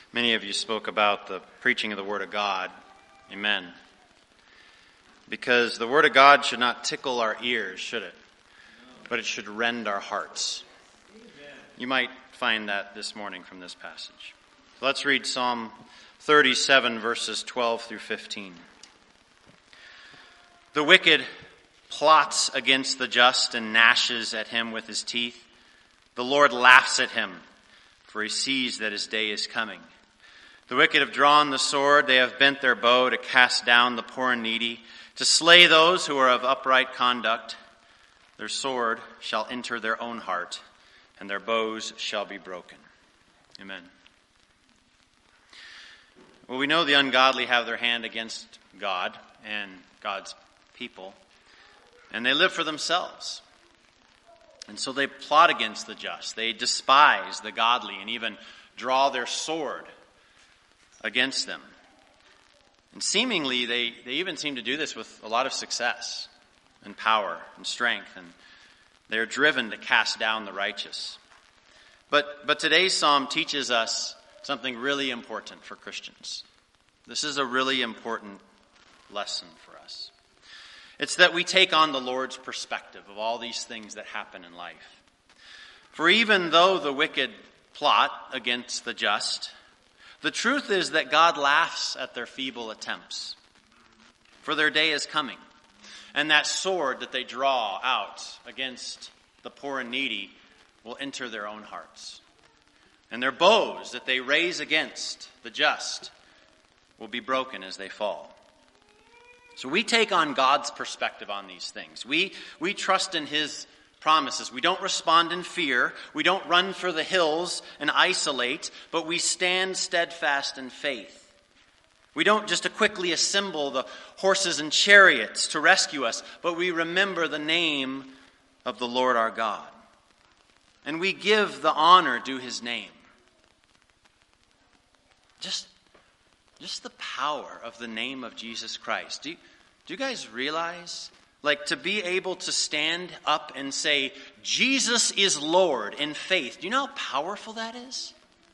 Many of you spoke about the preaching of the Word of God. Amen. Because the Word of God should not tickle our ears, should it? But it should rend our hearts. You might find that this morning from this passage. Let's read Psalm 37, verses 12 through 15. The wicked plots against the just and gnashes at him with his teeth. The Lord laughs at him, for he sees that his day is coming. The wicked have drawn the sword, they have bent their bow to cast down the poor and needy, to slay those who are of upright conduct. Their sword shall enter their own heart, and their bows shall be broken. Amen. Well, we know the ungodly have their hand against God and God's people, and they live for themselves. And so they plot against the just. They despise the godly and even draw their sword against them. And seemingly, they even seem to do this with a lot of success and power and strength, and they're driven to cast down the righteous. But today's psalm teaches us something really important for Christians. This is a really important lesson for us. It's that we take on the Lord's perspective of all these things that happen in life. For even though the wicked plot against the just, the truth is that God laughs at their feeble attempts. For their day is coming. And that sword that they draw out against the poor and needy will enter their own hearts. And their bows that they raise against the just will be broken as they fall. So we take on God's perspective on these things. We trust in His promises. We don't respond in fear. We don't run for the hills and isolate, but we stand steadfast in faith. We don't just quickly assemble the horses and chariots to rescue us, but we remember the name of the Lord our God. And we give the honor due His name. Just the power of the name of Jesus Christ. Do you guys realize? Like, to be able to stand up and say, Jesus is Lord in faith. Do you know how powerful that is?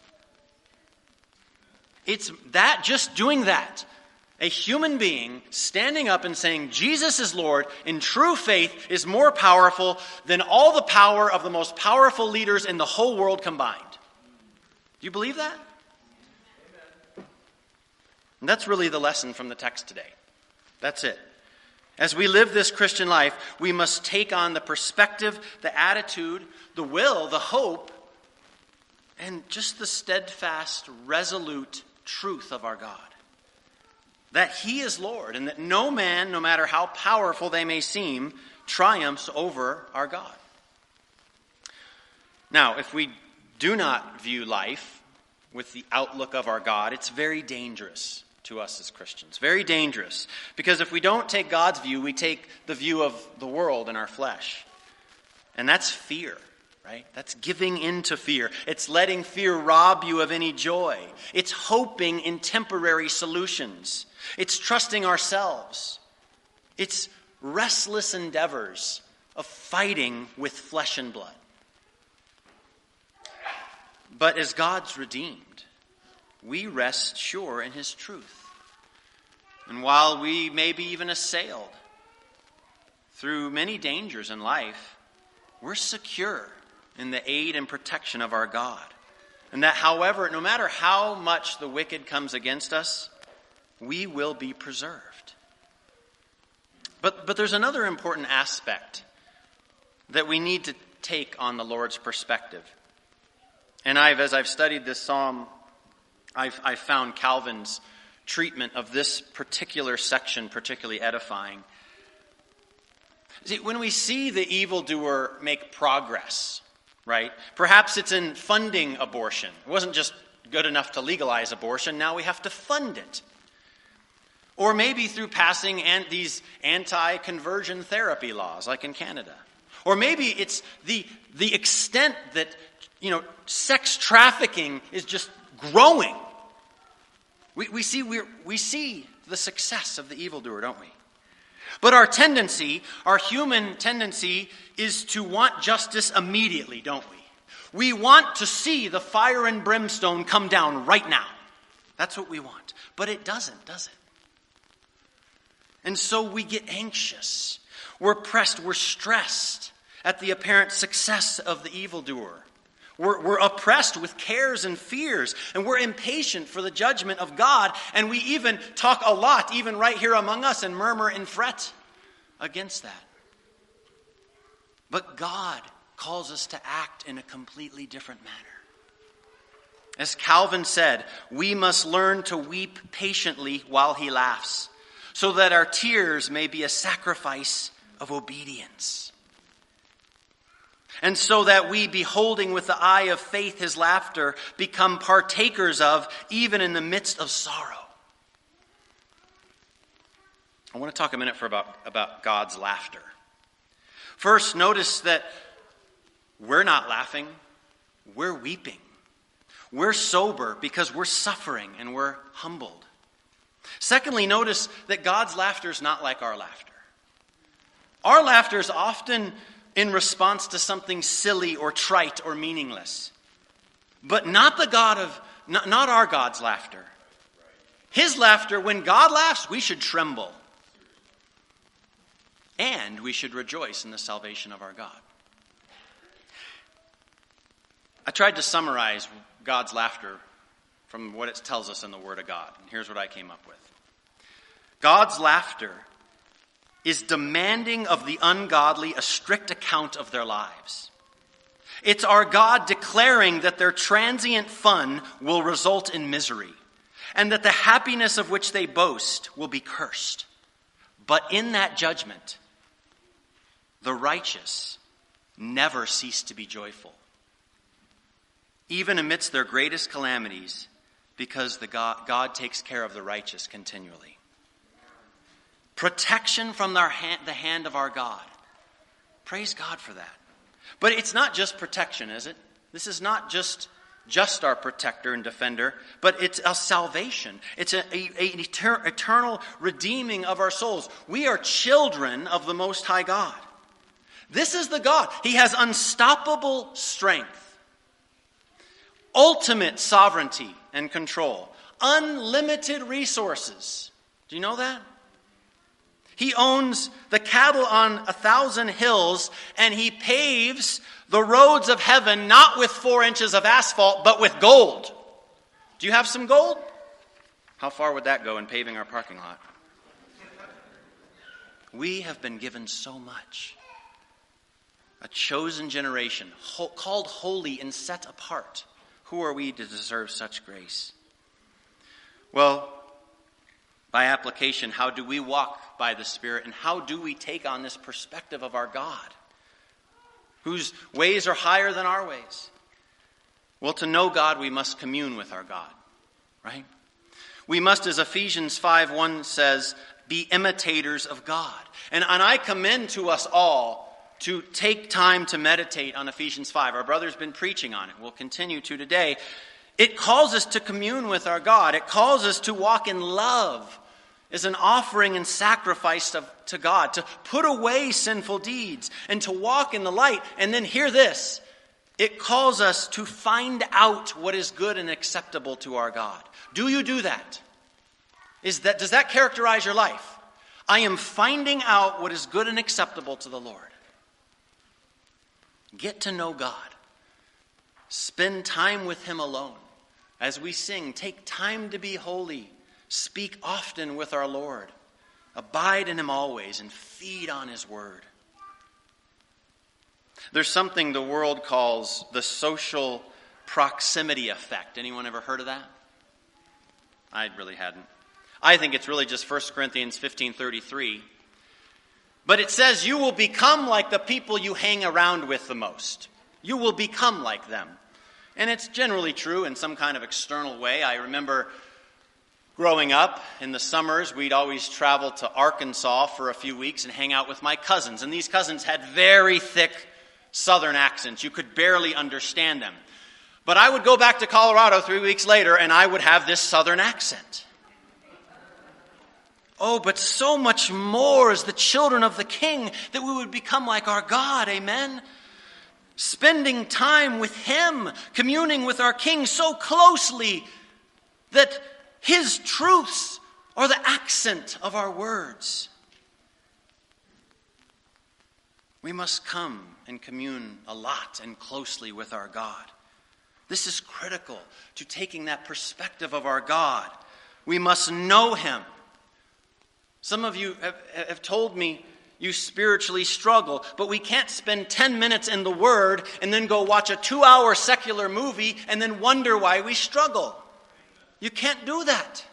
It's that, just doing that. A human being standing up and saying, Jesus is Lord in true faith is more powerful than all the power of the most powerful leaders in the whole world combined. Do you believe that? And that's really the lesson from the text today. That's it. As we live this Christian life, we must take on the perspective, the attitude, the will, the hope, and just the steadfast, resolute truth of our God. That He is Lord, and that no man, no matter how powerful they may seem, triumphs over our God. Now, if we do not view life with the outlook of our God, it's very dangerous to us as Christians. Very dangerous. Because if we don't take God's view, we take the view of the world and our flesh. And that's fear, right? That's giving in to fear. It's letting fear rob you of any joy. It's hoping in temporary solutions. It's trusting ourselves. It's restless endeavors of fighting with flesh and blood. But as God's redeemed, we rest sure in His truth. And while we may be even assailed through many dangers in life, we're secure in the aid and protection of our God. And that no matter how much the wicked comes against us, we will be preserved. But there's another important aspect that we need to take on the Lord's perspective. And as I've studied this psalm, I've found Calvin's treatment of this particular section particularly edifying. See, when we see the evildoer make progress, right? Perhaps it's in funding abortion. It wasn't just good enough to legalize abortion. Now we have to fund it. Or maybe through passing these anti-conversion therapy laws, like in Canada. Or maybe it's the extent that, sex trafficking is just growing. We see the success of the evildoer, don't we? But our human tendency, is to want justice immediately, don't we? We want to see the fire and brimstone come down right now. That's what we want. But it doesn't, does it? And so we get anxious. We're pressed, we're stressed at the apparent success of the evildoer. We're oppressed with cares and fears, and we're impatient for the judgment of God, and we even talk a lot, even right here among us, and murmur and fret against that. But God calls us to act in a completely different manner. As Calvin said, we must learn to weep patiently while he laughs, so that our tears may be a sacrifice of obedience. And so that we, beholding with the eye of faith his laughter, become partakers of, even in the midst of sorrow. I want to talk a minute about God's laughter. First, notice that we're not laughing, we're weeping. We're sober because we're suffering and we're humbled. Secondly, notice that God's laughter is not like our laughter. Our laughter is often in response to something silly or trite or meaningless. But not our God's laughter. His laughter, when God laughs, we should tremble. And we should rejoice in the salvation of our God. I tried to summarize God's laughter from what it tells us in the Word of God. And here's what I came up with. God's laughter is demanding of the ungodly a strict account of their lives. It's our God declaring that their transient fun will result in misery, and that the happiness of which they boast will be cursed. But in that judgment, the righteous never cease to be joyful, even amidst their greatest calamities, because God takes care of the righteous continually. Protection from the hand of our God. Praise God for that. But it's not just protection, is it? This is not just our protector and defender, but it's a salvation. It's an eternal redeeming of our souls. We are children of the Most High God. This is the God. He has unstoppable strength, ultimate sovereignty and control, unlimited resources. Do you know that? He owns the cattle on 1,000 hills, and he paves the roads of heaven not with 4 inches of asphalt, but with gold. Do you have some gold? How far would that go in paving our parking lot? We have been given so much. A chosen generation, called holy and set apart. Who are we to deserve such grace? Well, by application, how do we walk by the Spirit, and how do we take on this perspective of our God, whose ways are higher than our ways? Well, to know God, we must commune with our God, right? We must, as Ephesians 5:1 says, be imitators of God. And I commend to us all to take time to meditate on Ephesians 5. Our brother's been preaching on it. We'll continue to today. It calls us to commune with our God. It calls us to walk in love as an offering and sacrifice to God, to put away sinful deeds and to walk in the light. And then hear this. It calls us to find out what is good and acceptable to our God. Do you do that? Does that characterize your life? I am finding out what is good and acceptable to the Lord. Get to know God. Spend time with Him alone. As we sing, take time to be holy. Speak often with our Lord. Abide in Him always and feed on His word. There's something the world calls the social proximity effect. Anyone ever heard of that? I really hadn't. I think it's really just 1 Corinthians 15:33. But it says you will become like the people you hang around with the most. You will become like them. And it's generally true in some kind of external way. I remember growing up in the summers, we'd always travel to Arkansas for a few weeks and hang out with my cousins. And these cousins had very thick southern accents. You could barely understand them. But I would go back to Colorado 3 weeks later and I would have this southern accent. Oh, but so much more as the children of the King that we would become like our God. Amen? Spending time with Him, communing with our King so closely that His truths are the accent of our words. We must come and commune a lot and closely with our God. This is critical to taking that perspective of our God. We must know Him. Some of you have told me you spiritually struggle, but we can't spend 10 minutes in the Word and then go watch a 2-hour secular movie and then wonder why we struggle. You can't do that.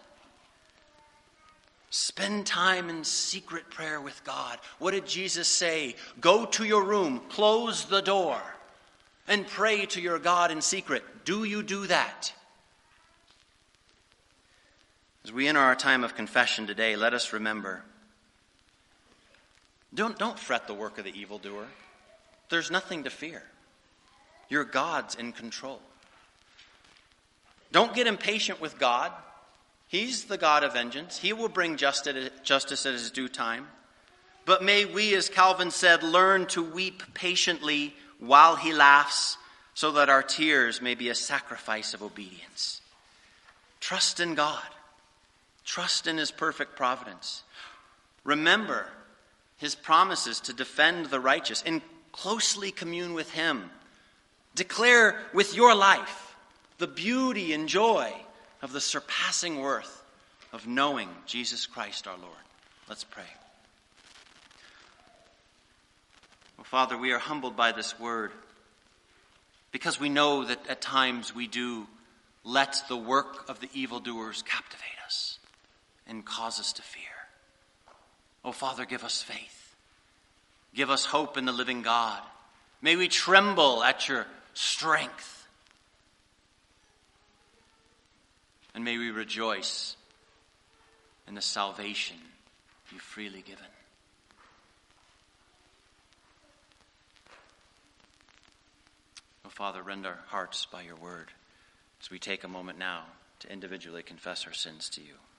Spend time in secret prayer with God. What did Jesus say? Go to your room, close the door, and pray to your God in secret. Do you do that? As we enter our time of confession today, let us remember, don't fret the work of the evildoer. There's nothing to fear. Your God's in control. Don't get impatient with God. He's the God of vengeance. He will bring justice at His due time. But may we, as Calvin said, learn to weep patiently while He laughs, so that our tears may be a sacrifice of obedience. Trust in God. Trust in His perfect providence. Remember His promises to defend the righteous and closely commune with Him. Declare with your life the beauty and joy of the surpassing worth of knowing Jesus Christ our Lord. Let's pray. Oh, Father, we are humbled by this word because we know that at times we do let the work of the evildoers captivate us and cause us to fear. Oh, Father, give us faith. Give us hope in the living God. May we tremble at your strength. And may we rejoice in the salvation you've freely given. Oh, Father, rend our hearts by your word as we take a moment now to individually confess our sins to you.